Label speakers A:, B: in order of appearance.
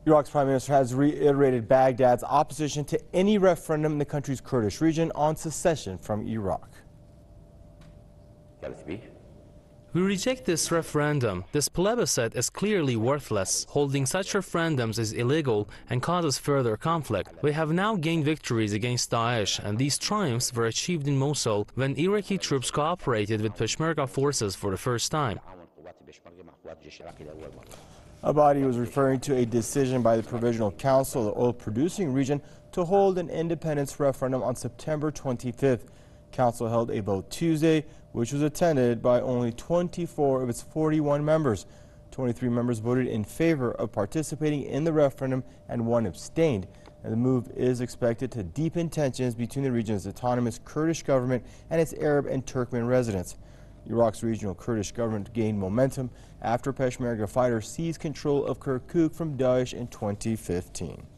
A: Iraq's prime minister has reiterated Baghdad's opposition to any referendum in the country's Kurdish region on secession from Iraq.
B: We reject this referendum. This plebiscite is clearly worthless. Holding such referendums is illegal and causes further conflict. We have now gained victories against Daesh, and these triumphs were achieved in Mosul when Iraqi troops cooperated with Peshmerga forces for the first time.
A: Abadi was referring to a decision by the Provisional Council of the oil-producing region to hold an independence referendum on September 25th. Council held a vote Tuesday, which was attended by only 24 of its 41 members. 23 members voted in favor of participating in the referendum and 1 abstained. And the move is expected to deepen tensions between the region's autonomous Kurdish government and its Arab and Turkmen residents. Iraq's regional Kurdish government gained momentum after Peshmerga fighters seized control of Kirkuk from Daesh in 2015.